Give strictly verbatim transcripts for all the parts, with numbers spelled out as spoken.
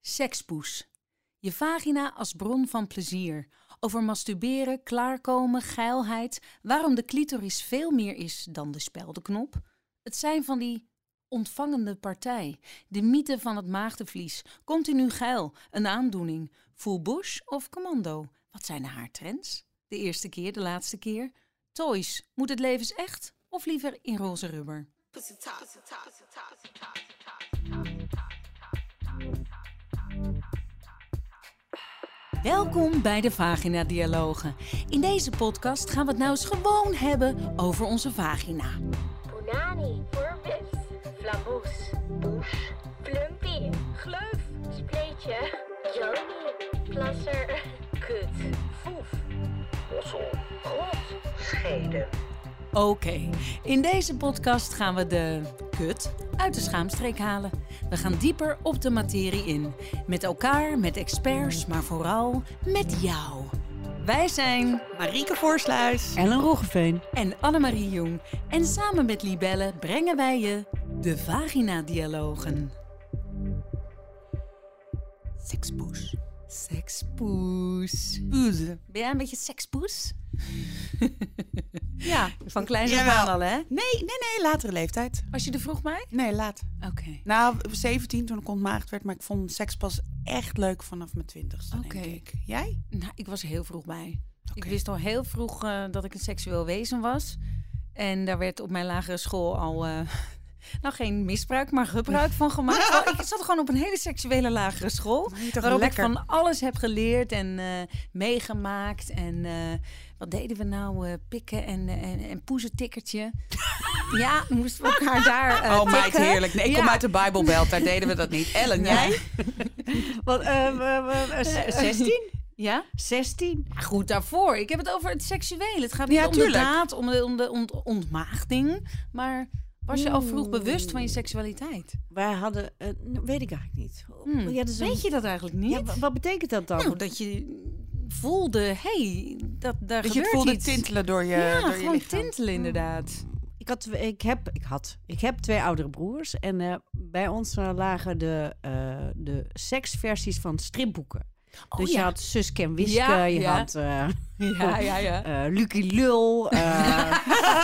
Sekspoes. Je vagina als bron van plezier. Over masturberen, klaarkomen, geilheid. Waarom de clitoris veel meer is dan de speldenknop. Het zijn van die ontvangende partij. De mythe van het maagdenvlies. Continu geil. Een aandoening. Full bush of commando? Wat zijn de haartrends? De eerste keer, de laatste keer. Toys. Moet het levensecht of liever in roze rubber? Welkom bij de Vagina Dialogen. In deze podcast gaan we het nou eens gewoon hebben over onze vagina. Punani, voorwis, flamoes, bush, plumpy, gleuf, spleetje, joni, plasser, kut, foef, ossel, rot, schede. Oké, okay. In deze podcast gaan we de kut uit de schaamstreek halen. We gaan dieper op de materie in. Met elkaar, met experts, maar vooral met jou. Wij zijn Marieke Voorsluis, Ellen Roggeveen en Annemarie Jong. En samen met Libelle brengen wij je de Vagina Dialogen. Sekspoes. Sekspoes. Poezen. Ben jij een beetje sekspoes? Ja, van kleins af Jawel. aan al, hè? Nee, nee, nee, latere leeftijd. Was je er vroeg bij? Nee, laat. Oké. Okay. Nou, zeventien toen ik ontmaagd werd, maar ik vond seks pas echt leuk vanaf mijn twintigste, Oké. denk ik. Jij? Nou, ik was er heel vroeg bij. Okay. Ik wist al heel vroeg uh, dat ik een seksueel wezen was. En daar werd op mijn lagere school al... Uh, nou, geen misbruik, maar gebruik van gemaakt. Oh, ik zat gewoon op een hele seksuele lagere school. Waarop lekker. ik van alles heb geleerd en uh, meegemaakt. En uh, wat deden we nou? Uh, pikken en, en, en poezentikkertje. Ja, moesten we elkaar daar uh, Oh, meid, heerlijk. Nee, ik ja. kom uit de Bijbelbelt, daar deden we dat niet. Ellen, nee. jij? Wat, uh, uh, uh, zestien? Ja? zestien? Maar goed, daarvoor. Ik heb het over het seksuele. Het gaat niet ja, om tuurlijk. de daad, om de, om de ont- ontmaagding. Maar... Was je al vroeg bewust van je seksualiteit? Wij hadden, uh, weet ik eigenlijk niet. Hmm. Ja, dus weet een... je dat eigenlijk niet? Ja, wat betekent dat dan? Nou, dat je voelde, hé, hey, dat daar dat gebeurt je het voelde iets. tintelen door je, ja, door je gewoon lichaam. tintelen inderdaad. Ik had, ik heb, ik had, ik heb twee oudere broers en uh, bij ons uh, lagen de, uh, de seksversies van stripboeken. Oh, dus ja. je had Suske en Wiske, Ja, je ja. had uh, ja, ja, ja. Uh, Lucky Lul. Uh,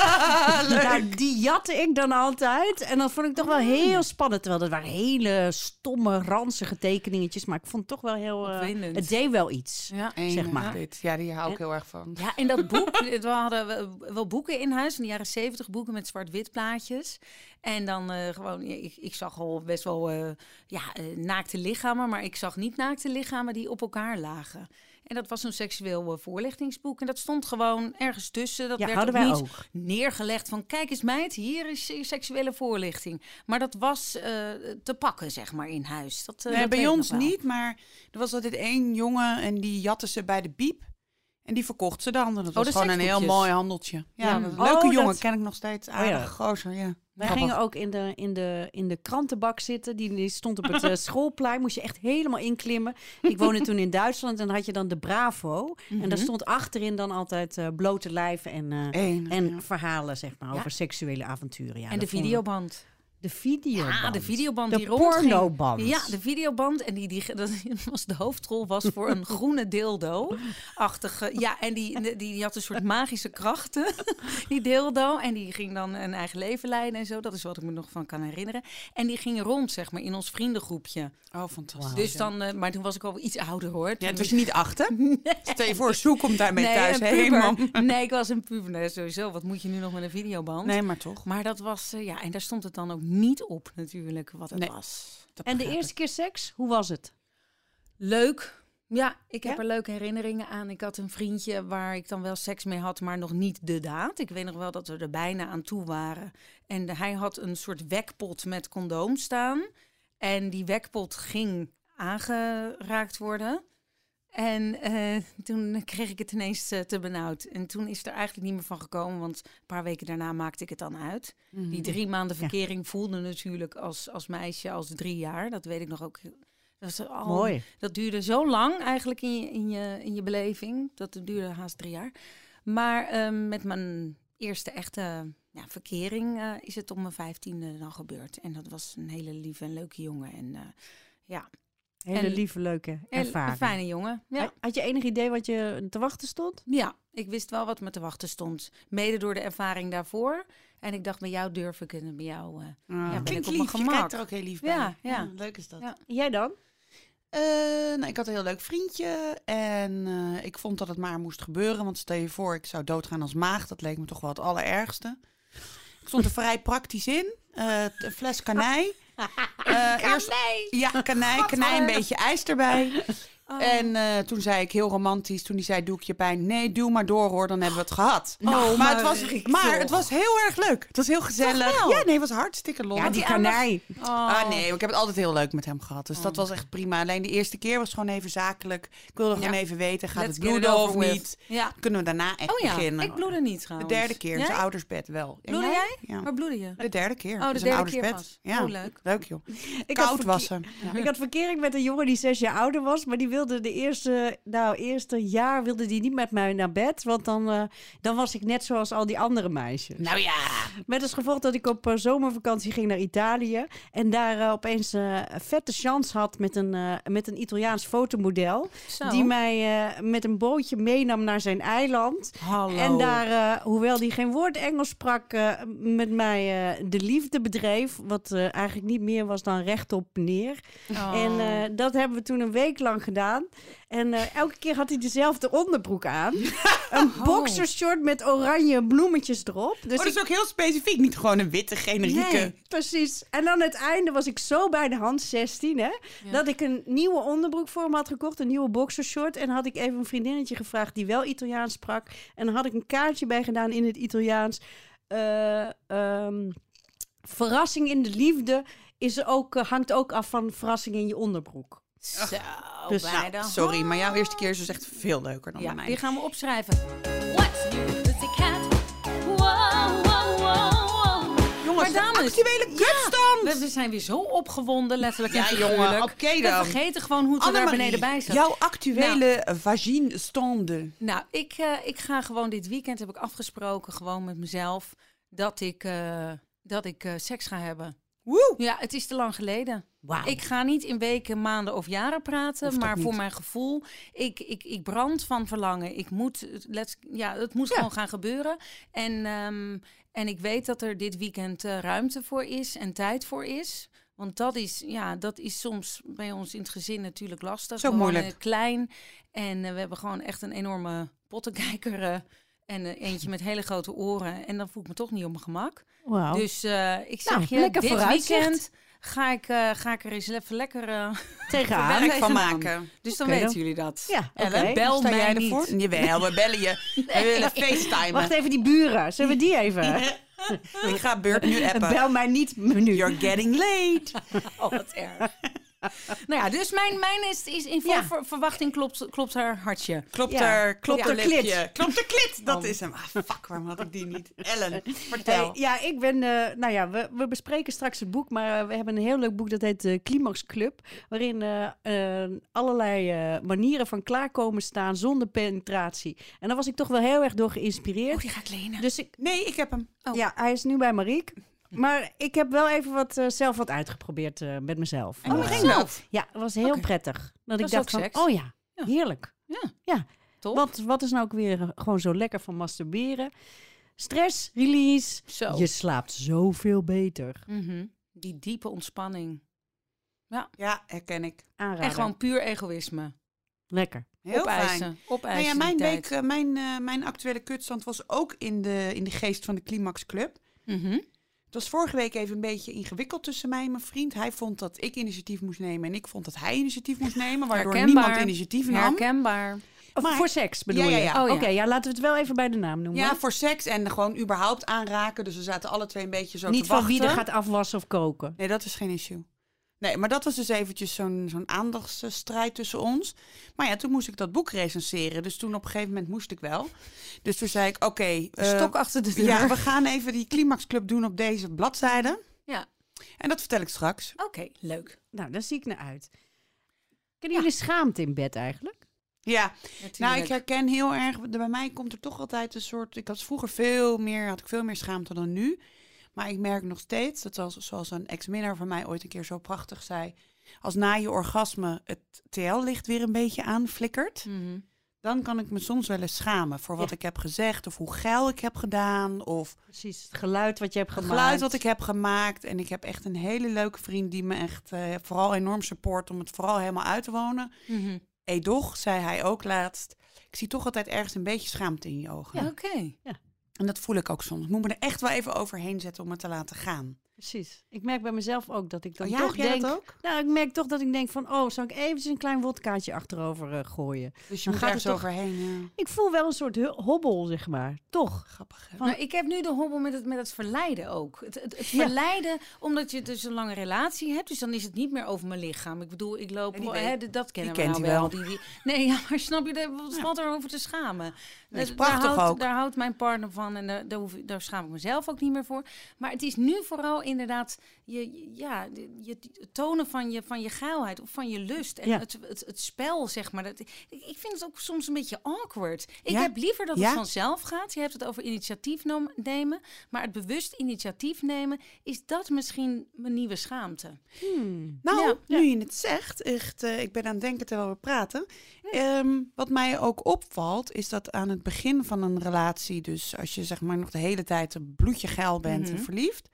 nou, die jatte ik dan altijd. En dat vond ik toch wel heel spannend. Terwijl dat waren hele stomme, ranzige tekeningetjes. Maar ik vond het toch wel heel... Uh, het deed wel iets, Ja. zeg maar. Dit. Ja, die hou ik en, heel erg van. Ja, en dat boek, we hadden wel boeken in huis, in de jaren zeventig, boeken met zwart-wit plaatjes. En dan uh, gewoon, ik, ik zag al best wel uh, ja, uh, naakte lichamen, maar ik zag niet naakte lichamen die op elkaar lagen. En dat was een seksueel uh, voorlichtingsboek. En dat stond gewoon ergens tussen. Dat ja, werd hadden ook wij niet ook. neergelegd van, kijk eens meid, hier is je seksuele voorlichting. Maar dat was uh, te pakken, zeg maar, in huis. Dat, uh, nee, dat bij ons niet, maar er was altijd één jongen en die jatte ze bij de Biep. En die verkocht ze dan. Dat was oh, gewoon een heel mooi handeltje. Ja, ja. een leuke oh, jongen, dat... ken ik nog steeds. Aardige oh, ja. gozer, ja. Wij Grappig. gingen ook in de, in, de, in de krantenbak zitten. Die, die stond op het uh, schoolplein. Moest je echt helemaal inklimmen. Ik woonde toen in Duitsland en dan had je dan de Bravo. Mm-hmm. En daar stond achterin dan altijd uh, blote lijven en, uh, Eén, en ja. verhalen, zeg maar, ja. over seksuele avonturen. Ja, en de videoband. De videoband. Ja, de videoband de die rondging. De pornoband. Ja, de videoband. En die, die, dat was de hoofdrol was voor een groene dildo-achtige. Ja, en die, die, die had een soort magische krachten, die dildo. En die ging dan een eigen leven leiden en zo. Dat is wat ik me nog van kan herinneren. En die ging rond, zeg maar, in ons vriendengroepje. Oh, fantastisch. Wow. Dus dan, uh, maar toen was ik al iets ouder, hoor. Ja, het was je niet achter? Nee. Stel je voor, Sue komt daarmee nee, thuis. Helemaal. Nee, ik was een puber. Nee, sowieso. Wat moet je nu nog met een videoband? Nee, maar toch. Maar dat was, uh, ja, en daar stond het dan ook niet op, natuurlijk, wat het nee, was. En de eerste keer seks, hoe was het? Leuk. Ja, ik heb ja? er leuke herinneringen aan. Ik had een vriendje waar ik dan wel seks mee had, maar nog niet de daad. Ik weet nog wel dat we er bijna aan toe waren. En de, hij had een soort wekpot met condoom staan. En die wekpot ging aangeraakt worden. En uh, toen kreeg ik het ineens uh, te benauwd. En toen is er eigenlijk niet meer van gekomen, want een paar weken daarna maakte ik het dan uit. Mm-hmm. Die drie maanden verkering ja. voelde natuurlijk als, als meisje als drie jaar. Dat weet ik nog ook. Dat, was al, Mooi. Dat duurde zo lang eigenlijk in je, in je, in je beleving. Dat duurde haast drie jaar. Maar uh, met mijn eerste echte ja, verkering uh, is het op mijn vijftiende dan gebeurd. En dat was een hele lieve en leuke jongen. En uh, ja... Hele En- lieve, leuke Heel- ervaring. Een fijne jongen. Ja. Had je enig idee wat je te wachten stond? ja, ik wist wel wat me te wachten stond. Mede door de ervaring daarvoor. En ik dacht, bij jou durf ik het en bij jou... eh, Ja, ben klinkt ik op mijn lief. Je gemak. kijkt er ook heel lief bij. Ja, ja. leuk is dat. Ja. Jij dan? Eh, nou, ik had een heel leuk vriendje en eh, ik vond dat het maar moest gebeuren. Want stel je voor, ik zou doodgaan als maagd. Dat leek me toch wel het allerergste. Ik stond er vrij praktisch in. Eh, een fles kanij. Uh, eerst, ja, kanij, kanij, een beetje ijs erbij. Oh. En uh, toen zei ik heel romantisch, toen hij zei, doe ik je pijn? Nee, duw maar door hoor, dan hebben we het gehad. Oh, maar, maar het was, Riek, maar toch? het was heel erg leuk. Het was heel gezellig. wel? Ja, nee, het was hartstikke lol. Ja, die die kanij. Oh. Ah, nee, ik heb het altijd heel leuk met hem gehad. Dus Oh. dat was echt prima. Alleen de eerste keer was gewoon even zakelijk. Ik wilde Ja. gewoon even weten, gaat Let's het get it bloeden over of with. niet? Ja. Kunnen we daarna echt Oh ja, beginnen? ik bloedde niet De trouwens. derde keer in Jij? zijn ouders bed wel. En Bloedde jij? Ja. Waar bloedde je? De derde keer. Oh, de in zijn derde ouders keer bed. pas. Ja. Oh, leuk. Leuk joh. Ik had Koud was verke- hem. Ik had verkering met een jongen die zes jaar ouder was. Maar die wilde de eerste, nou, eerste jaar wilde die niet met mij naar bed. Want dan, uh, dan was ik net zoals al die andere meisjes. Nou ja. Met als gevolg dat ik op uh, zomervakantie ging naar Italië. En daar uh, opeens uh, een vette chance had met een, uh, met een Italiaans fotomodel. Zo. Die mij uh, met een bootje meenam naar zijn eiland. Hallo. En daar, uh, hoewel hij geen woord Engels sprak, uh, met mij uh, de liefde bedreef. Wat uh, eigenlijk niet meer was dan rechtop neer. Oh. En uh, dat hebben we toen een week lang gedaan. En uh, elke keer had hij dezelfde onderbroek aan. Een Oh. boxershort met oranje bloemetjes erop. Dus Oh, dat ik, is ook heel specifiek. Niet gewoon een witte generieke. Nee. precies. En aan het einde was ik zo bij de hand, zestien, hè, Ja. dat ik een nieuwe onderbroek voor hem had gekocht. Een nieuwe boxershort. En had ik even een vriendinnetje gevraagd die wel Italiaans sprak. En dan had ik een kaartje bij gedaan in het Italiaans. Uh, um, verrassing in de liefde is er ook, uh, hangt ook af van verrassing in je onderbroek. Zo, Dus- bij de Ja, sorry, maar jouw eerste keer is dus echt veel leuker dan Ja, bij mij. die gaan we opschrijven. What's new, pussycat? Wow, wow, wow, wow. Jongens, Maar dames, de actuele kutstand! We, we zijn weer zo opgewonden, letterlijk en Ja, figuurlijk. jongen, oké We dan. vergeten gewoon hoe het er daar Annemarie, beneden bij zat. jouw actuele vaginestande. Nou, ik, uh, ik ga gewoon dit weekend, heb ik afgesproken, gewoon met mezelf, dat ik, uh, dat ik uh, seks ga hebben. Woe! Ja, het is te lang geleden. Wauw. Ik ga niet in weken, maanden of jaren praten, Hoeft ook maar voor niet. mijn gevoel, ik, ik, ik brand van verlangen. Ik moet, let's, ja, het moet Ja. gewoon gaan gebeuren. En, um, en ik weet dat er dit weekend uh, ruimte voor is en tijd voor is. Want dat is, ja, dat is soms bij ons in het gezin natuurlijk lastig. Zo We wonen moeilijk. klein en uh, we hebben gewoon echt een enorme pottenkijker uh, en uh, eentje met hele grote oren. En dan voel ik me toch niet op mijn gemak. Wauw. Dus uh, ik zeg Nou, je, lekker dit vooruitzicht. weekend ga ik, uh, ga ik er eens even lekker uh, Tegenaan. Werk van tegenaan. maken. Dus dan Oké, weten dan. jullie dat. Ja, oké. Ellen, Bel sta mij jij niet. ervoor? Jawel, we bellen je. We willen facetimen. Wacht even, die buren. Zullen we die even? Ik ga Burt nu appen. Bel mij niet nu. You're getting late. Oh, wat erg. Nou ja, dus mijn, mijn is, is in vol Ja. ver- verwachting klopt, klopt haar hartje. Klopt Ja. er, klopt Ja. er Klit. lipje. Klopt er klit. Dat Oh. is hem. Ah, fuck, waarom had ik die niet? Ellen, vertel. Hey, ja, ik ben. Uh, nou ja, we, we bespreken straks het boek, maar uh, we hebben een heel leuk boek dat heet uh, Climax Club, waarin uh, uh, allerlei uh, manieren van klaarkomen staan zonder penetratie. En daar was ik toch wel heel erg door geïnspireerd. Oh, die ga ik lenen. Dus ik, Nee, ik heb hem. Oh. ja, hij is nu bij Marieke. Maar ik heb wel even wat uh, zelf wat uitgeprobeerd uh, met mezelf. En hoe Oh, ging zo. dat? Ja, het was heel Oké. prettig. Dat ik is dacht ook van, seks. oh ja, Ja. heerlijk. Ja, Ja, top. wat, wat is nou ook weer uh, gewoon zo lekker van masturberen? Stress, release. Zo. Je slaapt zoveel beter. Mhm. Die diepe ontspanning. Ja, herken ik. Aanraden. En gewoon puur egoïsme. lekker. Heel Opeisen. fijn. Opeisen Nou ja, die mijn, tijd. week, uh, mijn, uh, mijn actuele kutstand was ook in de, in de geest van de Climax Club. Mhm. Het was vorige week even een beetje ingewikkeld tussen mij en mijn vriend. Hij vond dat ik initiatief moest nemen en ik vond dat hij initiatief moest nemen. Waardoor Herkenbaar. niemand initiatief nam. Herkenbaar. Of Maar- voor seks bedoel Ja, ja, je? ja. Oh, Oh, Oké, ja. ja, laten we het wel even bij de naam noemen. Ja, voor seks en gewoon überhaupt aanraken. Dus we zaten alle twee een beetje zo Niet te van wachten. wie er gaat afwassen of koken. Nee, dat is geen issue. Nee, maar dat was dus eventjes zo'n zo'n aandachtsstrijd tussen ons. Maar ja, toen moest ik dat boek recenseren. Dus toen op een gegeven moment moest ik wel. Dus toen zei ik, oké... Okay, Stok achter de deur. ja, we gaan even die Climax Club doen op deze bladzijde. Ja. En dat vertel ik straks. Oké, okay, leuk. Nou, daar zie ik naar uit. Kennen jullie schaamte in bed eigenlijk? Ja, Natuurlijk. nou ik herken heel erg... Bij mij komt er toch altijd een soort... Ik had vroeger veel meer, had ik veel meer schaamte dan nu. Maar ik merk nog steeds, dat als, zoals een ex-minnaar van mij ooit een keer zo prachtig zei... als na je orgasme het T L-licht weer een beetje aanflikkert, Mhm. dan kan ik me soms wel eens schamen voor wat Ja. ik heb gezegd of hoe geil ik heb gedaan of Precies, het geluid wat je hebt het gemaakt. geluid wat ik heb gemaakt. En ik heb echt een hele leuke vriend die me echt uh, vooral enorm support om het vooral helemaal uit te wonen. Mhm. Edoch, zei hij ook laatst. Ik zie toch altijd ergens een beetje schaamte in je ogen. Ja, oké. En dat voel ik ook soms. Ik moet me er echt wel even overheen zetten om het te laten gaan. Precies. Ik merk bij mezelf ook dat ik dan Oh, ja, toch heb jij denk... dat ook? Nou, ik merk toch dat ik denk van... Oh, zou ik eventjes een klein wodkaatje achterover uh, gooien? Dus je Dan moet gaat ergens het toch- overheen. Ja. Ik voel wel een soort hu- hobbel, zeg maar. Toch? Grappig, hè? Nou, ik heb nu de hobbel met het, met het verleiden ook. Het, het, het Ja. verleiden, omdat je dus een lange relatie hebt. Dus dan is het niet meer over mijn lichaam. Ik bedoel, ik loop... En die hè, weet- dat kennen die we kent nou hij wel. wel. Die, die, nee, ja, maar snap je, daar- wat Ja. valt er over te schamen? Nee, is Daar- prachtig daar houdt, ook. Daar houdt mijn partner van en daar, daar, hoef, ik- daar schaam ik mezelf ook niet meer voor. Maar het is nu vooral inderdaad je, ja, je, je het tonen van je, van je geilheid of van je lust. En Ja. het, het, het spel, zeg maar. Dat, ik, ik vind het ook soms een beetje awkward. Ik Ja? heb liever dat Ja? het vanzelf gaat. Je hebt het over initiatief nom- nemen. Maar het bewust initiatief nemen, is dat misschien mijn nieuwe schaamte. Hmm. Nou, Ja, nu je het zegt, echt, eh, ik ben aan het denken terwijl we praten. Ehm, wat mij ook opvalt, is dat aan het begin van een relatie, dus als je zeg maar nog de hele tijd een bloedje geil bent Mhm. en verliefd,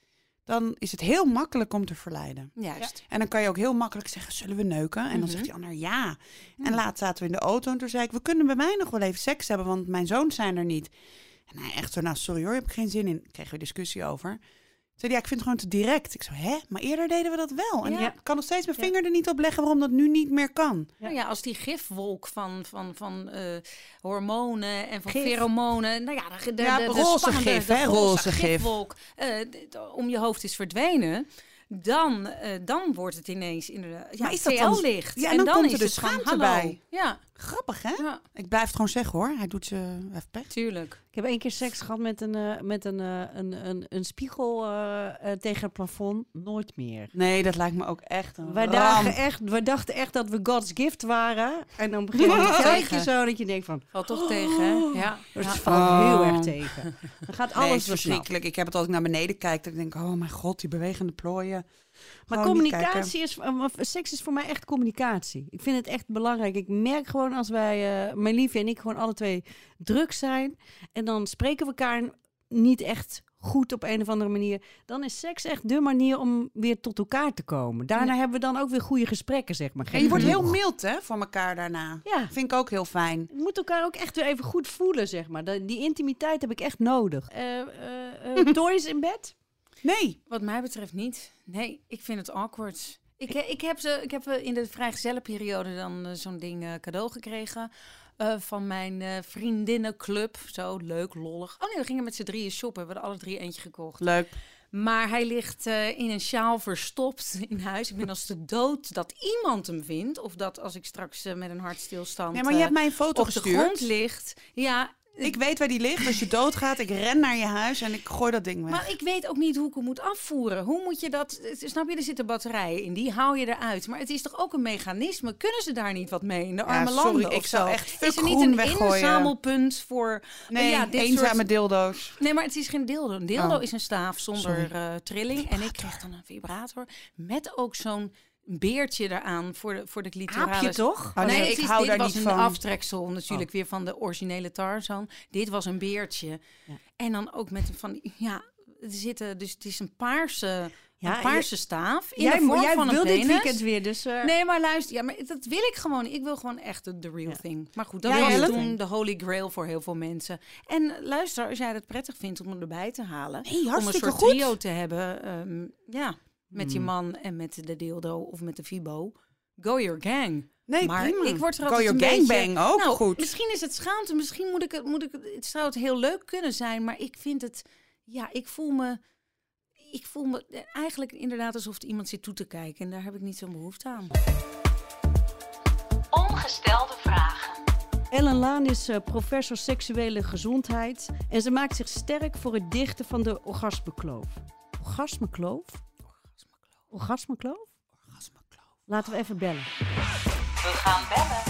dan is het heel makkelijk om te verleiden. Juist. En dan kan je ook heel makkelijk zeggen, zullen we neuken? En dan Mhm. zegt die ander ja. En laatst zaten we in de auto en toen zei ik, we kunnen bij mij nog wel even seks hebben, want mijn zoons zijn er niet. En hij echt zo, nou sorry hoor, heb ik geen zin in. Daar kregen we discussie over. Zei hij, ja, ik vind het gewoon te direct. Ik zo, hè? Maar eerder deden we dat wel. En Ja. ik kan nog steeds mijn Ja. vinger er niet op leggen waarom dat nu niet meer kan. Ja. Nou ja, als die gifwolk van, van, van eh, hormonen en van Gif. feromonen... Nou ja, de, de, Ja, de, de roze spannende- gif, de hè, roze roze gif. gifwolk eh, d- d- om je hoofd is verdwenen... Dan, eh, dan wordt het ineens inderdaad... Ja, Maar is dat dan- T L-licht. Ja, en dan komt is er de het van, schaamte hallo. bij. Ja, Grappig, hè? ja, Ik blijf het gewoon zeggen, hoor. Hij doet ze even pech. tuurlijk. Ik heb één keer seks gehad met een, eh, met een, eh, een, een, een spiegel eh, eh, tegen het plafond. Nooit meer. Nee, dat lijkt me ook echt een Wij, ramp. dachten echt, wij dachten echt dat we God's gift waren. En dan begin je te kijken zo dat je denkt van... Valt toch tegen, hè? Ja. Het ja. valt Oh. heel erg tegen. Dan gaat Nee, het alles is weer snel. verschrikkelijk. Ik heb het als ik naar beneden kijk, dat ik denk, oh mijn god, die bewegende plooien. Maar Gewoon niet communicatie is, uh, seks is voor mij echt communicatie. Ik vind het echt belangrijk. Ik merk gewoon als wij, uh, mijn liefje en ik, gewoon alle twee druk zijn. En dan spreken we elkaar niet echt goed op een of andere manier. Dan is seks echt de manier om weer tot elkaar te komen. Daarna Ja. hebben we dan ook weer goede gesprekken, zeg maar. En je wordt heel genoeg. mild, hè, voor elkaar daarna. Ja, Vind ik ook heel fijn. je moet elkaar ook echt weer even goed voelen, zeg maar. Dat- Die intimiteit heb ik echt nodig. Uh, uh, uh, toys in bed? Nee. Wat mij betreft niet. Nee, ik vind het awkward. Ik, eh, ik heb, ze, ik heb eh, in de vrijgezellenperiode dan eh, zo'n ding eh, cadeau gekregen. eh, van mijn eh, vriendinnenclub. Zo leuk, lollig. Oh nee, we gingen met z'n drieën shoppen. We hadden alle drie eentje gekocht. Leuk. Maar hij ligt eh, in een sjaal verstopt in huis. Ik ben als de dood dat iemand hem vindt. Of dat als ik straks eh, met een hartstilstand Nee, maar je hebt mij een eh, foto op de gestuurd. grond ligt. Ja, Ik weet waar die ligt. Als je doodgaat, ik ren naar je huis en ik gooi dat ding weg. maar ik weet ook niet hoe ik hem moet afvoeren. Hoe moet je dat... Snap je, er zitten batterijen in. Die hou je eruit. Maar het is toch ook een mechanisme? Kunnen ze daar niet wat mee in de arme sorry, landen ik of zou zo? echt fuck Is er niet groen een weggooien. inzamelpunt voor... nee, ja, dit eenzame soort... dildo's. Nee, maar het is geen dildo. Een dildo Oh. is een staaf zonder eh, trilling. En ik kreeg dan een vibrator. Met ook zo'n beertje eraan voor de, voor de clitoralis. Aapje toch? Oh, nee, het ik is- hou dit daar was niet een van. aftreksel natuurlijk weer van de originele Tarzan. Dit was een beertje. Ja. En dan ook met van die- ja, er zitten dus het is een paarse, Ja, een paarse staaf in Jij, de vorm jij van wil een dit penis. weekend weer, dus... uh, Nee, maar luister, ja, maar dat wil ik gewoon. Ik wil gewoon echt de, de real Ja. thing. Maar goed, dat Ja, was Ellen? toen de holy grail voor heel veel mensen. En luister, als jij het prettig vindt om hem erbij te halen, Nee, om een hartstikke soort goed. trio te hebben, ehm, ja, met je Hmm. man en met de dildo of met de fibo, go your gang. Nee, Maar prima. ik word er Go altijd your een beetje- gangbang ook nou, goed. Misschien is het schaamte, misschien moet ik het, moet ik het, het zou het heel leuk kunnen zijn, maar ik vind het, ja, ik voel me, ik voel me eigenlijk inderdaad alsof er iemand zit toe te kijken en daar heb ik niet zo'n behoefte aan. Ongestelde vragen. Ellen Laan is uh, professor seksuele gezondheid en ze maakt zich sterk voor het dichten van de orgasmekloof. Orgasmekloof? Orgasmekloof? Orgasmekloof. Laten we even bellen. We gaan bellen.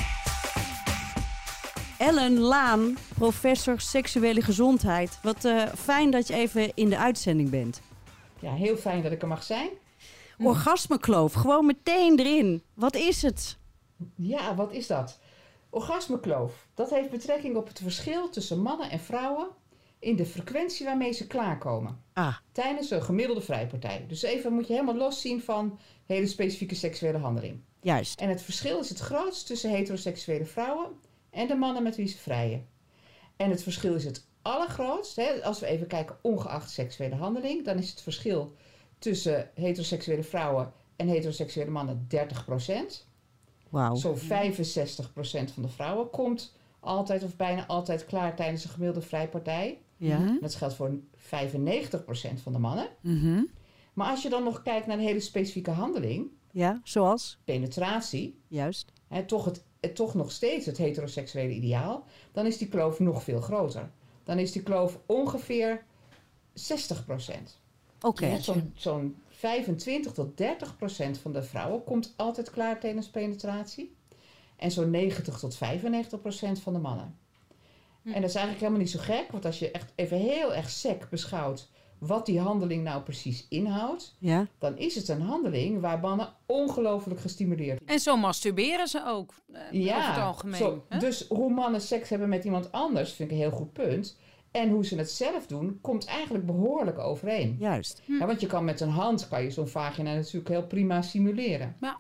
Ellen Laan, professor seksuele gezondheid. Wat uh, fijn dat je even in de uitzending bent. Ja, heel fijn dat ik er mag zijn. Hm. Orgasmekloof, gewoon meteen erin. Wat is het? Ja, wat is dat? Orgasmekloof, dat heeft betrekking op het verschil tussen mannen en vrouwen in de frequentie waarmee ze klaarkomen. Ah. Tijdens een gemiddelde vrijpartij. Dus even moet je helemaal loszien van hele specifieke seksuele handeling. Juist. En het verschil is het grootst tussen heteroseksuele vrouwen en de mannen met wie ze vrijen. En het verschil is het allergrootst, hè, als we even kijken ongeacht seksuele handeling, dan is het verschil tussen heteroseksuele vrouwen en heteroseksuele mannen dertig procent. Wauw. Zo'n vijfenzestig procent van de vrouwen komt altijd of bijna altijd klaar tijdens een gemiddelde vrijpartij. Ja. Mhm. Dat geldt voor vijfennegentig procent van de mannen. Mhm. Maar als je dan nog kijkt naar een hele specifieke handeling, Ja, zoals? penetratie, Juist. hè, toch, het, het, toch nog steeds het heteroseksuele ideaal, dan is die kloof nog veel groter. Dan is die kloof ongeveer zestig procent. Oké. Hè, Zo'n zo'n vijfentwintig tot dertig procent van de vrouwen komt altijd klaar tijdens penetratie. En zo'n negentig tot vijfennegentig procent van de mannen. Hm. En dat is eigenlijk helemaal niet zo gek, want als je echt even heel erg sec beschouwt wat die handeling nou precies inhoudt, Ja. dan is het een handeling waar mannen ongelooflijk gestimuleerd En zo masturberen ze ook, eh, over het algemeen. zo, hè? dus hoe mannen seks hebben met iemand anders vind ik een heel goed punt. En hoe ze het zelf doen, komt eigenlijk behoorlijk overeen. Juist. Hm. Ja, want je kan met een hand kan je zo'n vagina natuurlijk heel prima simuleren. Ja.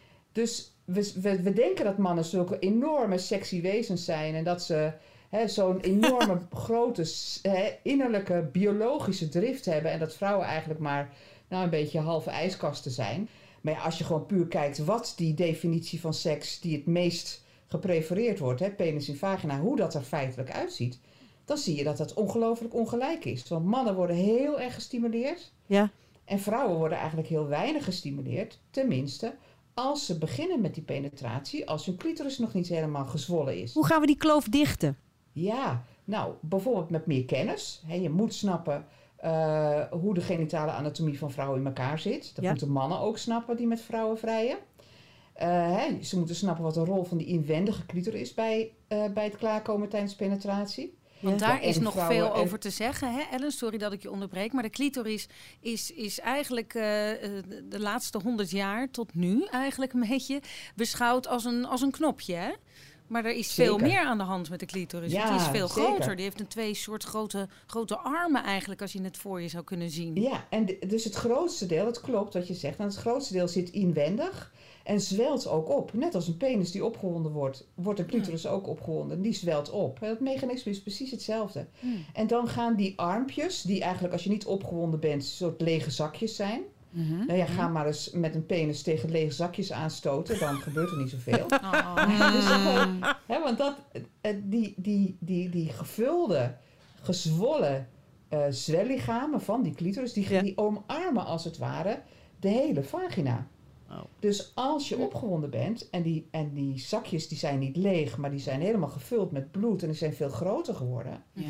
Dus we, we, we denken dat mannen zulke enorme sexy wezens zijn en dat ze hè, zo'n enorme grote s- hè, innerlijke biologische drift hebben en dat vrouwen eigenlijk maar nou, een beetje halve ijskasten zijn. Maar ja, als je gewoon puur kijkt wat die definitie van seks die het meest geprefereerd wordt, hè, penis in vagina, hoe dat er feitelijk uitziet, dan zie je dat dat ongelooflijk ongelijk is. Want mannen worden heel erg gestimuleerd Ja. en vrouwen worden eigenlijk heel weinig gestimuleerd, tenminste als ze beginnen met die penetratie, als hun clitoris nog niet helemaal gezwollen is. Hoe gaan we die kloof dichten? Ja, nou, bijvoorbeeld met meer kennis. Hè, je moet snappen eh, hoe de genitale anatomie van vrouwen in elkaar zit. Dat Ja. moeten mannen ook snappen die met vrouwen vrijen. Eh, hè, ze moeten snappen wat de rol van die inwendige clitoris is bij, eh, bij het klaarkomen tijdens penetratie. Want Ja, daar en is nog vrouwen veel en- over te zeggen, hè Ellen? Sorry dat ik je onderbreek. Maar de clitoris is, is eigenlijk eh, eh, de, de laatste honderd jaar tot nu eigenlijk een beetje beschouwd als een, als een knopje, hè? Maar er is veel Zeker. meer aan de hand met de clitoris. Ja, die is veel zeker. groter. Die heeft een twee soort grote, grote armen eigenlijk, als je het voor je zou kunnen zien. Ja, en de- dus het grootste deel, het klopt wat je zegt, en het grootste deel zit inwendig en zwelt ook op. Net als een penis die opgewonden wordt, wordt een clitoris ook opgewonden. Die zwelt op. Het mechanisme is precies hetzelfde. Hmm. En dan gaan die armpjes, die eigenlijk als je niet opgewonden bent, soort lege zakjes zijn. Mhm. Nou ja, ga maar eens met een penis tegen lege zakjes aanstoten, dan gebeurt er niet zoveel. Oh. Dus gewoon, hè, want dat, eh, die, die, die, die gevulde, gezwollen eh zwellichamen van die clitoris, die, Ja. die omarmen als het ware de hele vagina. Oh. Dus als je opgewonden bent en die, en die zakjes die zijn niet leeg, maar die zijn helemaal gevuld met bloed en die zijn veel groter geworden, Ja.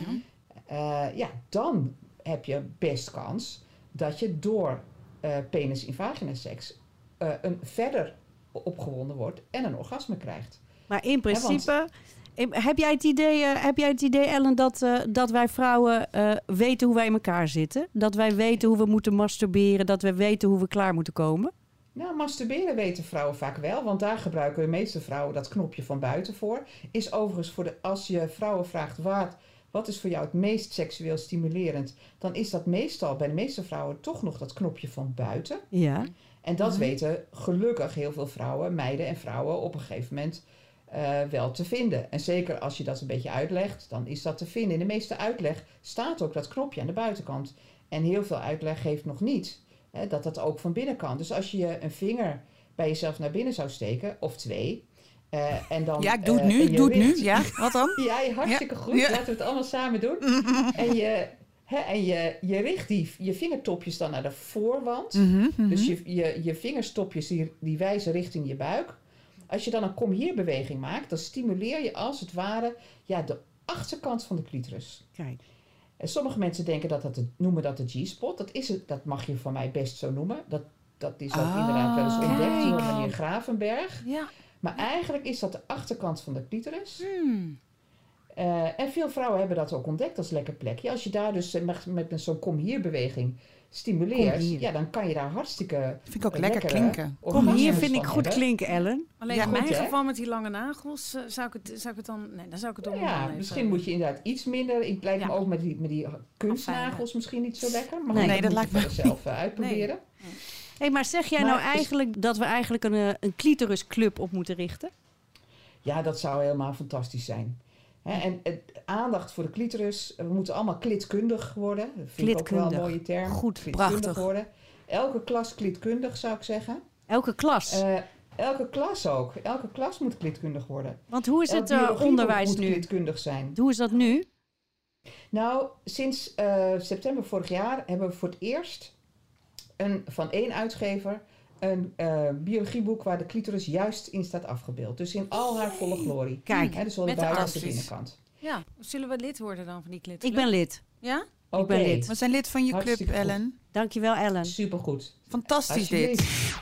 eh, ja, dan heb je best kans dat je door eh, penis in vagina seks eh, een verder opgewonden wordt en een orgasme krijgt. Maar in want- principe, in- heb, jij het idee, eh, heb jij het idee, Ellen, dat, eh, dat wij vrouwen eh, weten hoe wij in elkaar zitten? Dat wij weten hoe we moeten masturberen, dat we weten hoe we klaar moeten komen? Nou, masturberen weten vrouwen vaak wel, want daar gebruiken de meeste vrouwen dat knopje van buiten voor. Is overigens voor de, als je vrouwen vraagt wat, wat is voor jou het meest seksueel stimulerend, dan is dat meestal bij de meeste vrouwen toch nog dat knopje van buiten. Ja. En dat Mhm. weten gelukkig heel veel vrouwen, meiden en vrouwen op een gegeven moment eh, wel te vinden. En zeker als je dat een beetje uitlegt, dan is dat te vinden. In de meeste uitleg staat ook dat knopje aan de buitenkant. En heel veel uitleg geeft nog niet hè, dat dat ook van binnen kan. Dus als je een vinger bij jezelf naar binnen zou steken, of twee, eh, en dan... Ja, ik doe het eh, nu. en Ik je doe het nu. richt- Ja, wat dan? Ja, hartstikke Ja. goed. Ja. Laten we het allemaal samen doen. En je, hè, en je, je richt die, je vingertopjes dan naar de voorwand. Mhm, mhm. Dus je, je, je vingerstopjes die, die wijzen richting je buik. Als je dan een kom hier beweging maakt, dan stimuleer je als het ware ja, de achterkant van de clitoris. Kijk. En sommige mensen denken dat dat de, noemen dat de G-spot. Dat is het, dat mag je van mij best zo noemen. Dat, dat is ook Ah, inderdaad wel eens ontdekt door kijk. meneer Gravenberg. Ja. Maar eigenlijk is dat de achterkant van de clitoris. Hmm. Eh, en veel vrouwen hebben dat ook ontdekt als lekker plekje. Als je daar dus eh, met, met zo'n kom hier beweging stimuleert, Kom hier. ja, dan kan je daar hartstikke Vind ik ook eh, lekker lekkere klinken. Kom orgasmes hier, vind van ik goed hebben. klinken, Ellen. Alleen Ja, in goed, mijn hè? geval met die lange nagels uh, zou, ik het, zou ik het dan... Nee, dan zou ik het Nou door ja, misschien moet je inderdaad iets minder. Ik lijkt me Ja. ook met die, met die kunstnagels misschien niet zo lekker. Maar Nee. goed, Nee, dat moet lijkt je me voor jezelf uh, uitproberen. Hey, maar zeg jij Maar nou is- eigenlijk dat we eigenlijk een, eh, een clitorisclub op moeten richten? Ja, dat zou helemaal fantastisch zijn. Hè, en eh, aandacht voor de clitoris. We moeten allemaal klitkundig worden. Dat vind ik ook wel een Klitkundig. mooie term. Goed, klitkundig prachtig. worden. Elke klas klitkundig, zou ik zeggen. Elke klas. Eh, elke klas ook. Elke klas moet klitkundig worden. Want hoe is Elk het uh, biologieboek onderwijs moet nu? klitkundig zijn. Hoe is dat nu? Nou, sinds uh, september vorig jaar hebben we voor het eerst een, van één uitgever een uh, biologieboek waar de clitoris juist in staat afgebeeld. Dus in al haar volle glorie. Kijk, Hè, dus zowel de met de buiten als de asjes. binnenkant. Ja, zullen we lid worden dan van die klitclub? Ik ben lid. Ja? Oké, ben lid. We zijn lid van je club, Hartstikke goed. Ellen. Dankjewel, Ellen. supergoed. Fantastisch dit. Alsjeblieft.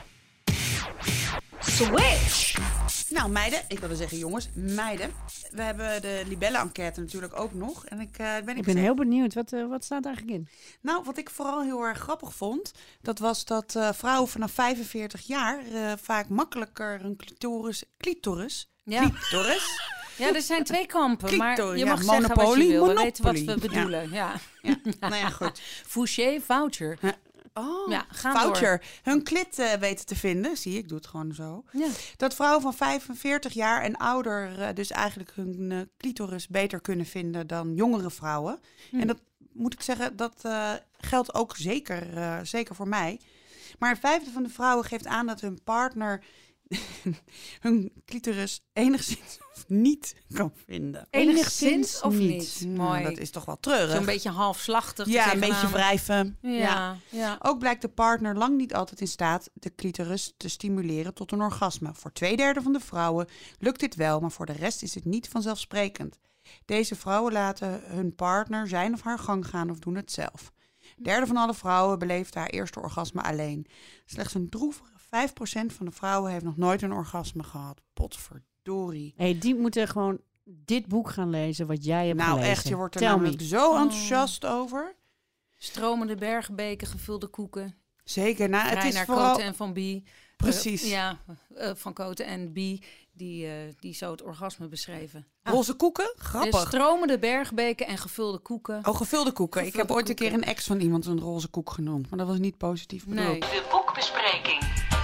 Switch! Nou, meiden, ik wilde zeggen jongens, meiden. We hebben de libelle-enquête natuurlijk ook nog. En ik, uh, ben Ik ben heel benieuwd. Wat, uh, wat staat er eigenlijk in? Nou, wat ik vooral heel erg grappig vond, dat was dat uh, vrouwen vanaf vijfenveertig jaar uh, vaak makkelijker hun clitoris, clitoris, Ja. clitoris, Ja, er zijn twee kampen, maar Clitoris, je ja, mag zeggen wat je monopoly, wil. We weten wat monopoly. we bedoelen. Ja. ja, nou ja, goed. Fouché, voucher. Oh, Ja, ga voucher. Hun klit uh, weten te vinden, zie je, ik doe het gewoon zo. Ja. Dat vrouwen van vijfenveertig jaar en ouder uh, dus eigenlijk hun uh, clitoris beter kunnen vinden dan jongere vrouwen. Hm. En dat moet ik zeggen, dat uh, geldt ook zeker, uh, zeker voor mij. Maar een vijfde van de vrouwen geeft aan dat hun partner hun clitoris enigszins of niet kan vinden. Enigszins of niet. niet? Nou, Mooi. dat is toch wel treurig. Zo'n beetje halfslachtig. ja, een tegenaan. beetje wrijven. Ja, Ja. ja. Ook blijkt de partner lang niet altijd in staat de clitoris te stimuleren tot een orgasme. Voor twee derde van de vrouwen lukt dit wel, maar voor de rest is het niet vanzelfsprekend. Deze vrouwen laten hun partner zijn of haar gang gaan of doen het zelf. Een derde van alle vrouwen beleeft haar eerste orgasme alleen. Slechts een droevige vijf procent van de vrouwen heeft nog nooit een orgasme gehad. Potverdorie. Hey, die moeten gewoon dit boek gaan lezen wat jij hebt Nou gelezen. echt, je wordt er Tell namelijk me. zo enthousiast over. Stromende bergbeken, gevulde koeken. Zeker, nou het Vrij is naar vooral... Cote en Van Bie. Precies. Uh, ja, uh, van Cote en Bie, die, uh, die zo het orgasme beschreven. Roze koeken? Dus Grappig. stromende bergbeken en gevulde koeken. Oh, gevulde koeken. Ik heb Gevulde ooit een keer koeken. een ex van iemand een roze koek genoemd. Maar dat was niet positief bedoeld. Nee. De boekbespreking.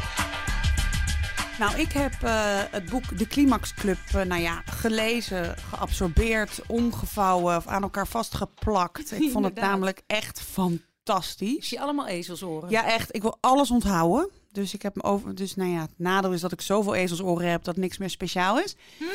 Nou, ik heb uh, het boek De Climax Club uh, nou ja, gelezen, geabsorbeerd, omgevouwen of aan elkaar vastgeplakt. Ik vond het Inderdaad. namelijk echt Ik fantastisch. zie allemaal ezelsoren. Ja, echt. Ik wil alles onthouden. Dus ik heb me over. Dus nou ja, het nadeel is dat ik zoveel ezelsoren heb dat niks meer speciaal is.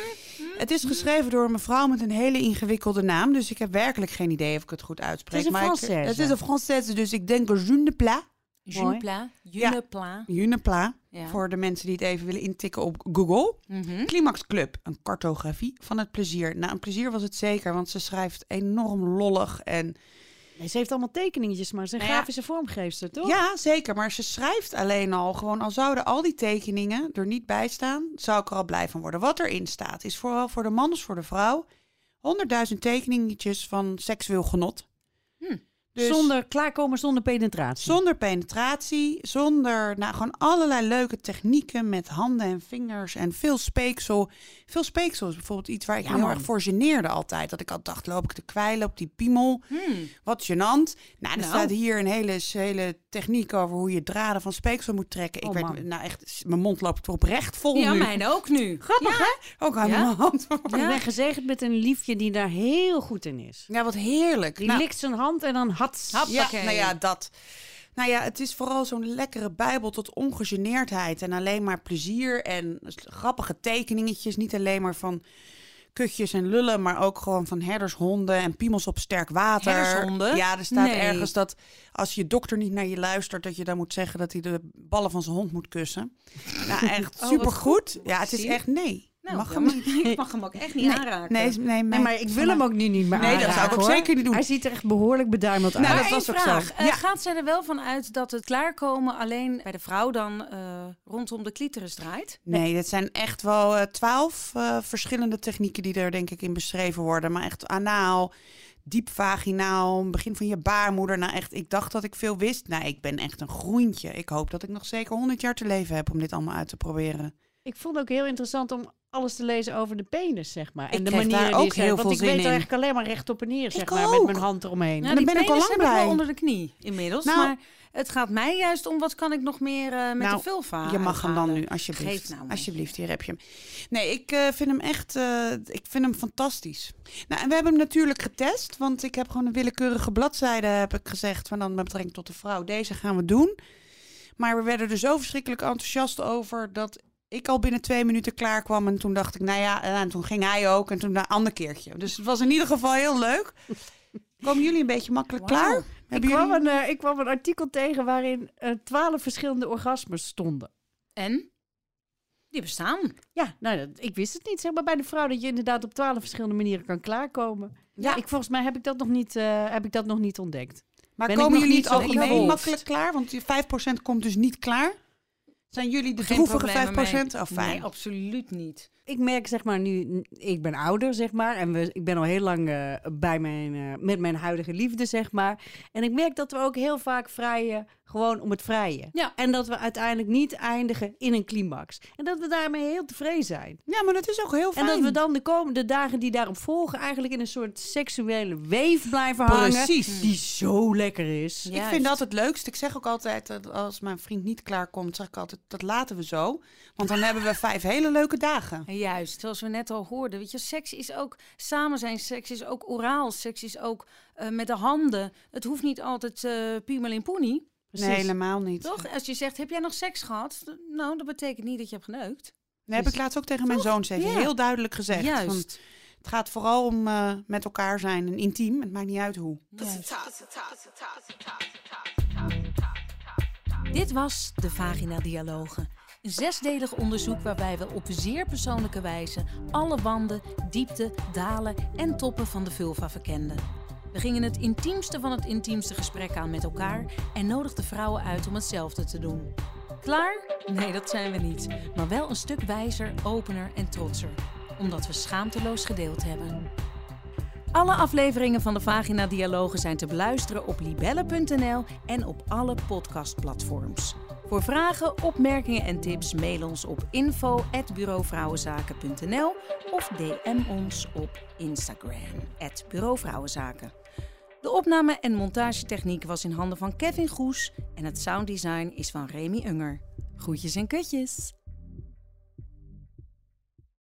Het is geschreven door een mevrouw met een hele ingewikkelde naam. Dus ik heb werkelijk geen idee of ik het goed uitspreek. Het is een maar ik- Française. Het is een Française, dus ik denk Junepla. Junepla. Junepla. Junepla. Ja. Voor de mensen die het even willen intikken op Google. Mhm. Climax Club, een cartografie van het plezier. Nou, een plezier was het zeker, want ze schrijft enorm lollig en... Nee, ze heeft allemaal tekeningetjes, maar ze is een Nou ja. grafische vormgeefster, toch? Ja, zeker. Maar ze schrijft alleen al gewoon, al zouden al die tekeningen er niet bij staan, zou ik er al blij van worden. Wat erin staat is vooral voor de man als voor de vrouw honderdduizend tekeningetjes van seksueel genot. Hm. Dus Zonder klaarkomen, zonder penetratie. zonder penetratie, zonder nou, gewoon allerlei leuke technieken met handen en vingers en veel speeksel. Veel speeksel is bijvoorbeeld iets waar ik Ja, me heel man. erg voor geneerde altijd. Dat ik altijd dacht, loop ik te kwijlen op die piemel? Hmm. Wat gênant. Nou, er Nou. staat hier een hele, hele techniek over hoe je draden van speeksel moet trekken. Ik Oh, weet, man. nou echt, mijn mond loopt oprecht vol Ja, nu. mijn ook nu. Grappig, hè? Ook aan Ja? mijn hand. Ik ben gezegend met een liefje die daar heel goed in is. Ja, wat heerlijk. Die Nou, likt zijn hand en dan hats. Ja, Hoppakee. nou ja, dat. Nou ja, het is vooral zo'n lekkere bijbel tot ongegeneerdheid. En alleen maar plezier en grappige tekeningetjes. Niet alleen maar van kutjes en lullen, maar ook gewoon van herdershonden en piemels op sterk water. Herdershonden? Ja, er staat Nee. ergens dat als je dokter niet naar je luistert, dat je dan moet zeggen dat hij de ballen van zijn hond moet kussen. Nou, echt Oh, wat supergoed. goed. Ja, het is Zie. echt nee. Nou, mag ja, hem maar niet. ik mag hem ook echt niet Nee, aanraken. Nee, nee, Nee, mijn- maar ik wil hem ook nu niet meer Nee, dat zou ik aanraken, ook hoor. zeker niet doen. Hij ziet er echt behoorlijk beduimeld uit. Nou, Maar dat één was ook vraag. zo. Eh, Ja. Gaat zij er wel van uit dat het klaarkomen alleen bij de vrouw dan eh, rondom de clitoris draait? Nee, dit zijn echt wel eh, twaalf eh, verschillende technieken die er denk ik in beschreven worden. Maar echt anaal, diep vaginaal, begin van je baarmoeder. Nou echt, ik dacht dat ik veel wist. Nou, ik ben echt een groentje. Ik hoop dat ik nog zeker honderd jaar te leven heb om dit allemaal uit te proberen. Ik vond het ook heel interessant om alles te lezen over de penis, zeg maar. Ik En de kreeg manieren daar die ook zijn. heel Want veel ik weet zin er in. eigenlijk alleen maar recht op en neer, zeg Ik maar, ook. met mijn hand eromheen. Ja, dan die ben ik al penis lang heb ik wel blij. onder de knie inmiddels. Nou. Maar het gaat mij juist om wat kan ik nog meer uh, met Nou, de vulva Je mag hem dan uithalen. nu, alsjeblieft. Geef nou maar. Alsjeblieft, hier heb je hem. Nee, ik uh, vind hem echt, uh, ik vind hem fantastisch. Nou, en we hebben hem natuurlijk getest, want ik heb gewoon een willekeurige bladzijde, heb ik gezegd, van dan met betrekking tot de vrouw. Deze gaan we doen. Maar we werden er zo verschrikkelijk enthousiast over dat ik al binnen twee minuten klaar kwam. En toen dacht ik, nou ja, en toen ging hij ook. En toen een ander keertje. Dus het was in ieder geval heel leuk. Komen jullie een beetje makkelijk Wauw. klaar? Ik Hebben kwam, jullie... een, uh, ik kwam een artikel tegen waarin uh, twaalf verschillende orgasmes stonden. En? Die bestaan. Ja, nou, dat, ik wist het niet. Zeg maar bij de vrouw dat je inderdaad op twaalf verschillende manieren kan klaarkomen. Ja, ik, volgens mij heb ik dat nog niet, uh, heb ik dat nog niet ontdekt. Maar Ben komen ik nog jullie niet het zo algemeen involved? makkelijk klaar? Want die vijf procent komt dus niet klaar. Zijn jullie de Geen droevige problemen vijf procent? mee. Oh, fijn. Nee, absoluut niet. Ik merk zeg maar nu, ik ben ouder zeg maar. En we, ik ben al heel lang uh, bij mijn, uh, met mijn huidige liefde zeg maar. En ik merk dat we ook heel vaak vrijen gewoon om het vrijen. Ja. En dat we uiteindelijk niet eindigen in een climax. En dat we daarmee heel tevreden zijn. Ja, maar dat is ook heel fijn. En dat we dan de komende dagen die daarop volgen eigenlijk in een soort seksuele weef blijven hangen. Precies. Die zo lekker is. Ik Juist. vind dat het leukst. Ik zeg ook altijd, dat als mijn vriend niet klaarkomt, zeg ik altijd, dat laten we zo. Want dan hebben we vijf hele leuke dagen. Juist, zoals we net al hoorden. Weet je, seks is ook samen zijn. Seks is ook oraal. Seks is ook uh, met de handen. Het hoeft niet altijd uh, piemel in poenie. Nee, helemaal niet. Toch? Als je zegt, heb jij nog seks gehad? Nou, dat betekent niet dat je hebt geneukt. Dat heb ik laatst ook tegen mijn zoons even Ja. heel duidelijk gezegd. Juist. Want het gaat vooral om uh, met elkaar zijn en intiem. Het maakt niet uit hoe. Juist. Dit was de Vagina Dialogen. Een zesdelig onderzoek waarbij we op zeer persoonlijke wijze alle wanden, diepte, dalen en toppen van de vulva verkenden. We gingen het intiemste van het intiemste gesprek aan met elkaar en nodigden vrouwen uit om hetzelfde te doen. Klaar? Nee, dat zijn we niet. Maar wel een stuk wijzer, opener en trotser. Omdat we schaamteloos gedeeld hebben. Alle afleveringen van de Vagina Dialogen zijn te beluisteren op libelle punt n l en op alle podcastplatforms. Voor vragen, opmerkingen en tips mail ons op info at bureauvrouwenzaken punt n l of D M ons op Instagram at bureauvrouwenzaken. De opname en montagetechniek was in handen van Kevin Goes en het sounddesign is van Remy Unger. Groetjes en kutjes!